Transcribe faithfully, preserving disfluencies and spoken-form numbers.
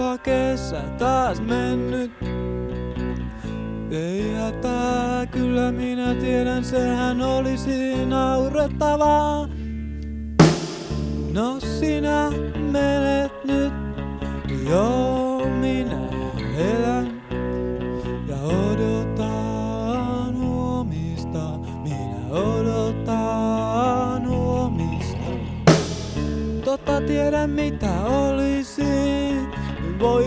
onpa kesä taas mennyt. Ei hätää, kyllä minä tiedän, sehän olisi naurettavaa. No sinä menet nyt, joo minä elän ja odotan huomista, minä odotan huomista. Totta tiedän mitä olisi, voi